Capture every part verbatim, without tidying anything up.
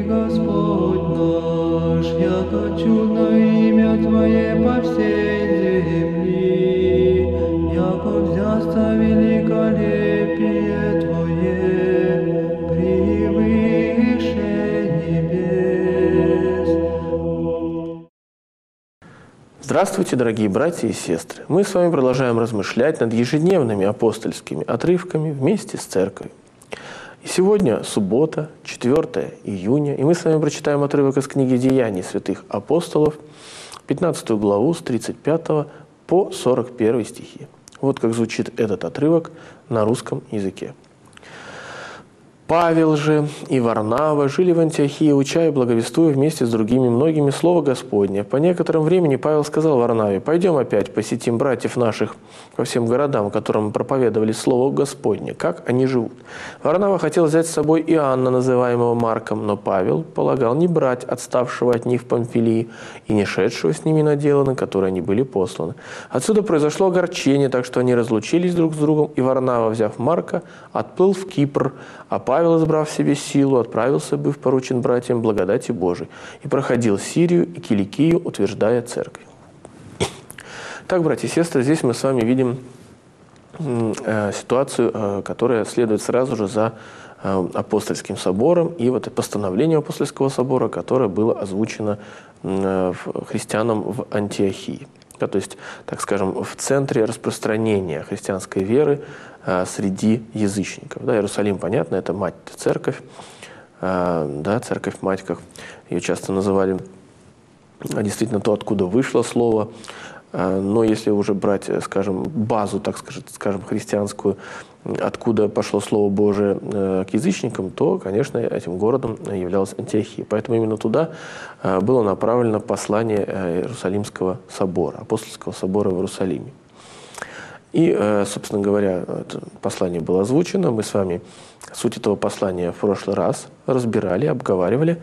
Господь наш, яко чудно имя Твое по всей земли, яко взяться великолепие Твое превыше небес. Здравствуйте, дорогие братья и сестры! Мы с вами продолжаем размышлять над ежедневными апостольскими отрывками вместе с Церковью. И сегодня суббота, четвёртое июня, и мы с вами прочитаем отрывок из книги «Деяний святых апостолов», пятнадцатую главу с тридцать пятого по сорок первый стихи. Вот как звучит этот отрывок на русском языке. «Павел же и Варнава жили в Антиохии, уча и благовествуя вместе с другими многими Слово Господне. По некотором времени Павел сказал Варнаве: «Пойдем опять посетим братьев наших по всем городам, которым мы проповедовали Слово Господне, как они живут». Варнава хотел взять с собой Иоанна, называемого Марком, но Павел полагал не брать отставшего от них в Памфилии и не шедшего с ними на дело, на которое они были посланы. Отсюда произошло огорчение, так что они разлучились друг с другом, и Варнава, взяв Марка, отплыл в Кипр, а Павел, избрав себе силу, отправился, быв поручен братьям благодати Божией, и проходил Сирию и Киликию, утверждая церковь». Так, братья и сестры, здесь мы с вами видим э, ситуацию, э, которая следует сразу же за э, апостольским собором и вот постановлением апостольского собора, которое было озвучено э, христианам в Антиохии. Да, то есть, так скажем, в центре распространения христианской веры а, среди язычников. Да, Иерусалим, понятно, это мать-церковь, а, да, церковь-мать, как ее часто называли, а действительно то, откуда вышло слово. А, но если уже брать, скажем, базу, так скажем, христианскую, откуда пошло Слово Божие э, к язычникам, то, конечно, этим городом являлась Антиохия. Поэтому именно туда э, было направлено послание э, Иерусалимского собора, апостольского собора в Иерусалиме. И, э, собственно говоря, это послание было озвучено. Мы с вами суть этого послания в прошлый раз разбирали, обговаривали.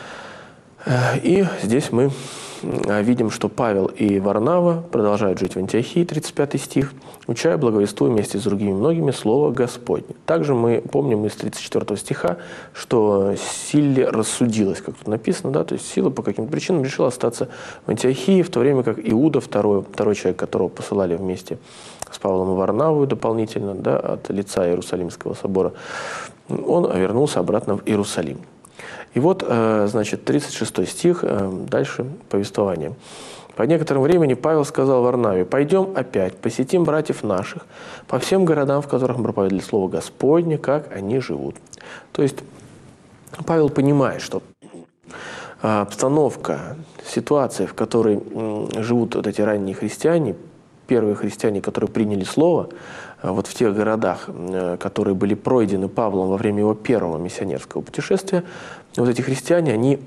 Э, и здесь мы видим, что Павел и Варнава продолжают жить в Антиохии, тридцать пятый стих, уча и благовествуя вместе с другими многими Слово Господне. Также мы помним из тридцать четвёртого стиха, что Силле рассудилось, как тут написано, да, то есть Сила по каким-то причинам решила остаться в Антиохии, в то время как Иуда, второй, второй человек, которого посылали вместе с Павлом и Варнавой дополнительно, да, от лица Иерусалимского собора, он вернулся обратно в Иерусалим. И вот, значит, тридцать шестой стих, дальше повествование. «По некоторому времени Павел сказал Варнаве: пойдем опять, посетим братьев наших по всем городам, в которых мы проповедовали Слово Господне, как они живут». То есть Павел понимает, что обстановка, ситуация, в которой живут вот эти ранние христиане, первые христиане, которые приняли Слово, вот в тех городах, которые были пройдены Павлом во время его первого миссионерского путешествия, вот эти христиане, они,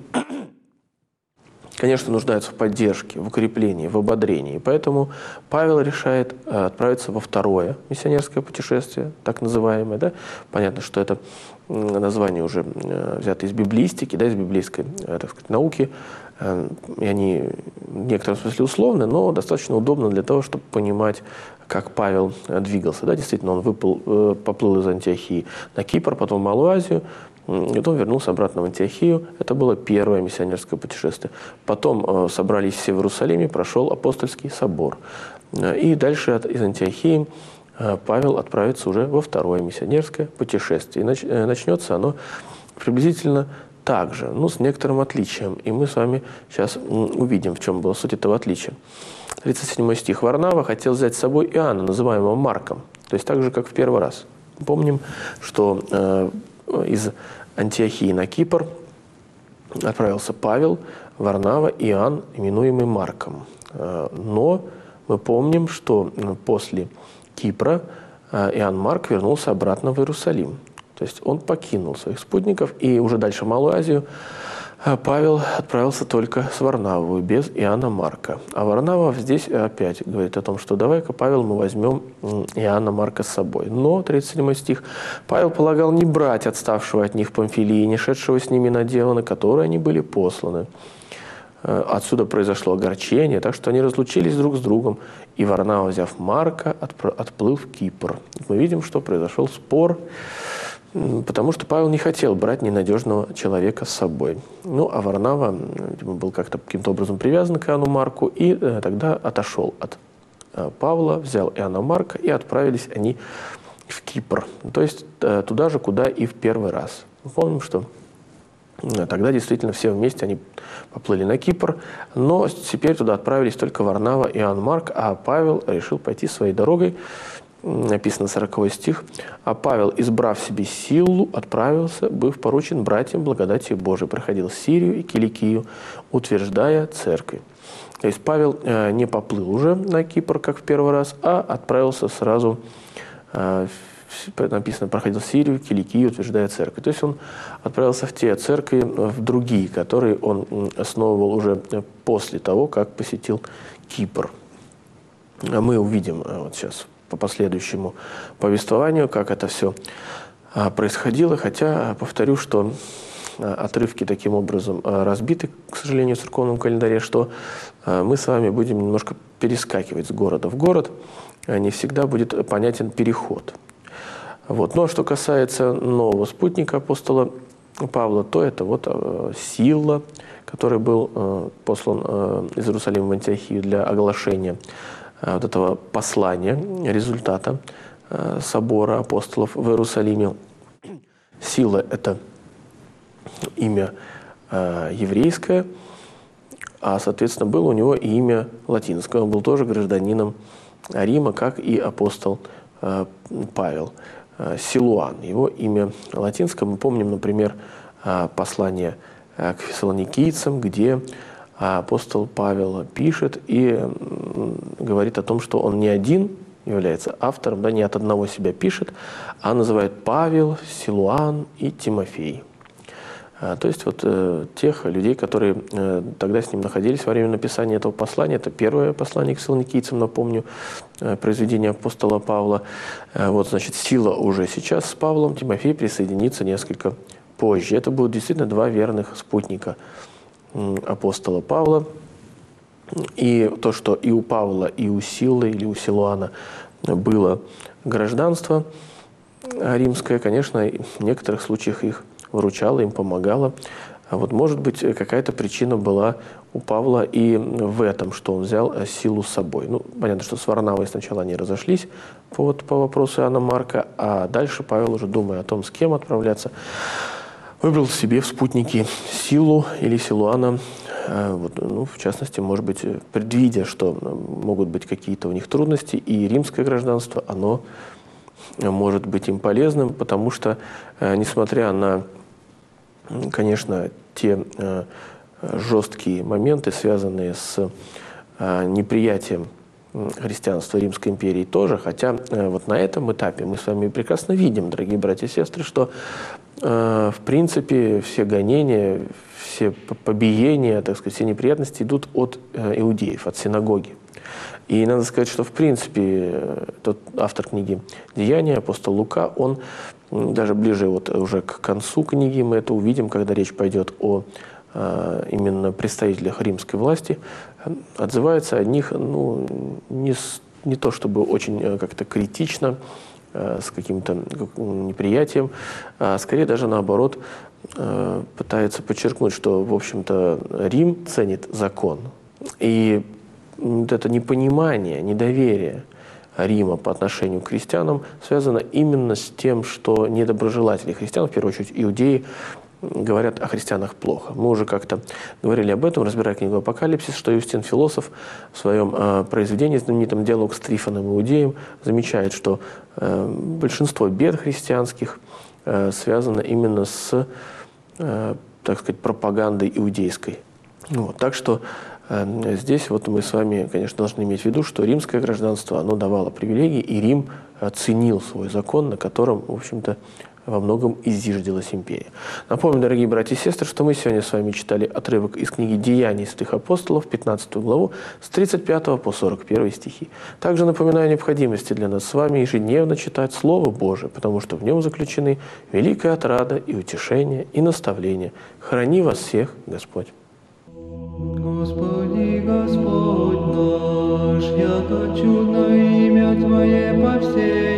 конечно, нуждаются в поддержке, в укреплении, в ободрении. Поэтому Павел решает отправиться во второе миссионерское путешествие, так называемое. Да? Понятно, что это название уже взято из библистики, да, из библейской, так сказать, науки. И они в некотором смысле условны, но достаточно удобно для того, чтобы понимать, как Павел двигался. Да, действительно, он выпал, поплыл из Антиохии на Кипр, потом в Малую Азию, и потом вернулся обратно в Антиохию. Это было первое миссионерское путешествие. Потом собрались все в Иерусалиме, прошел апостольский собор. И дальше из Антиохии Павел отправится уже во второе миссионерское путешествие. И начнется оно приблизительно так же, ну, с некоторым отличием. И мы с вами сейчас увидим, в чем была суть этого отличия. тридцать седьмой стих. «Варнава хотел взять с собой Иоанна, называемого Марком». То есть так же, как в первый раз. Помним, что э, из Антиохии на Кипр отправился Павел, Варнава и Иоанн, именуемый Марком. Э, но мы помним, что после Кипра э, Иоанн Марк вернулся обратно в Иерусалим. То есть он покинул своих спутников, и уже дальше в Малую Азию Павел отправился только с Варнавой, без Иоанна Марка. А Варнава здесь опять говорит о том, что давай-ка, Павел, мы возьмем Иоанна Марка с собой. Но, тридцать седьмой стих, Павел полагал не брать отставшего от них в Памфилии, не шедшего с ними на дело, на которое они были посланы. Отсюда произошло огорчение, так что они разлучились друг с другом, и Варнава, взяв Марка, отплыл в Кипр. Мы видим, что произошел спор потому что Павел не хотел брать ненадежного человека с собой. Ну, а Варнава, видимо, был как-то каким-то образом привязан к Иоанну Марку и э, тогда отошел от э, Павла, взял Иоанна Марка, и отправились они в Кипр. То есть э, туда же, куда и в первый раз. Мы помним, что э, тогда действительно все вместе они поплыли на Кипр, но теперь туда отправились только Варнава и Иоанн Марк, а Павел решил пойти своей дорогой. Написано сороковой стих. «А Павел, избрав себе силу, отправился, быв поручен братьям благодати Божией, проходил Сирию и Киликию, утверждая церкви». То есть Павел э, не поплыл уже на Кипр, как в первый раз, а отправился сразу, э, написано, проходил Сирию, Киликию, утверждая церкви. То есть он отправился в те церкви, в другие, которые он основывал уже после того, как посетил Кипр. Мы увидим вот сейчас по последующему повествованию, как это все происходило, хотя повторю, что отрывки таким образом разбиты, к сожалению, в церковном календаре, что мы с вами будем немножко перескакивать с города в город, не всегда будет понятен переход. Вот. Ну а что касается нового спутника апостола Павла, то это вот Сила, который был послан из Иерусалима в Антиохию для оглашения вот этого послания, результата э, собора апостолов в Иерусалиме. Сила – это имя э, еврейское, а, соответственно, было у него и имя латинское. Он был тоже гражданином Рима, как и апостол э, Павел. Э, Силуан – его имя латинское. Мы помним, например, э, послание э, к фессалоникийцам, где апостол Павел пишет и говорит о том, что он не один является автором, да, не от одного себя пишет, а называет Павел, Силуан и Тимофей. То есть вот э, тех людей, которые э, тогда с ним находились во время написания этого послания. Это первое послание к фессалоникийцам, напомню, э, произведение апостола Павла. Э, вот, значит, Сила уже сейчас с Павлом, Тимофей присоединится несколько позже. Это будут действительно два верных спутника апостола Павла. И то, что и у Павла, и у Силы, или у Силуана было гражданство римское, конечно, в некоторых случаях их выручало, им помогало. А вот, может быть, какая-то причина была у Павла и в этом, что он взял Силу с собой. Ну, понятно, что с Варнавой сначала они разошлись по, по вопросу Иоанна Марка, а дальше Павел, уже думая о том, с кем отправляться, выбрал себе в спутники Силу или Силуана, вот, ну, в частности, может быть, предвидя, что могут быть какие-то у них трудности, и римское гражданство, оно может быть им полезным, потому что, несмотря на, конечно, те жесткие моменты, связанные с неприятием христианства Римской империи тоже, хотя вот на этом этапе мы с вами прекрасно видим, дорогие братья и сестры, что в принципе все гонения, все побиения, так сказать, все неприятности идут от иудеев, от синагоги. И надо сказать, что в принципе тот автор книги «Деяния», апостол Лука, он даже ближе вот уже к концу книги, мы это увидим, когда речь пойдет о именно представителях римской власти, отзывается о них, ну, не, не то чтобы очень как-то критично, с каким-то неприятием, а скорее даже наоборот пытается подчеркнуть, что, в общем-то, Рим ценит закон. И вот это непонимание, недоверие Рима по отношению к христианам связано именно с тем, что недоброжелатели христиан, в первую очередь иудеи, говорят о христианах плохо. Мы уже как-то говорили об этом, разбирая книгу «Апокалипсис», что Юстин Философ в своем э, произведении, знаменитом «Диалог с Трифоном Иудеем», замечает, что э, большинство бед христианских э, связано именно с, э, так сказать, пропагандой иудейской. Вот, так что э, здесь вот мы с вами, конечно, должны иметь в виду, что римское гражданство, оно давало привилегии, и Рим ценил свой закон, на котором, в общем-то, во многом изиждилась империя. Напомню, дорогие братья и сестры, что мы сегодня с вами читали отрывок из книги «Деяний святых апостолов», пятнадцатую главу, с тридцать пятого по сорок первый стихи. Также напоминаю о необходимости для нас с вами ежедневно читать Слово Божие, потому что в нем заключены великая отрада и утешение, и наставление. Храни вас всех Господь. Господи, Господь наш, яко чудно имя Твое по всей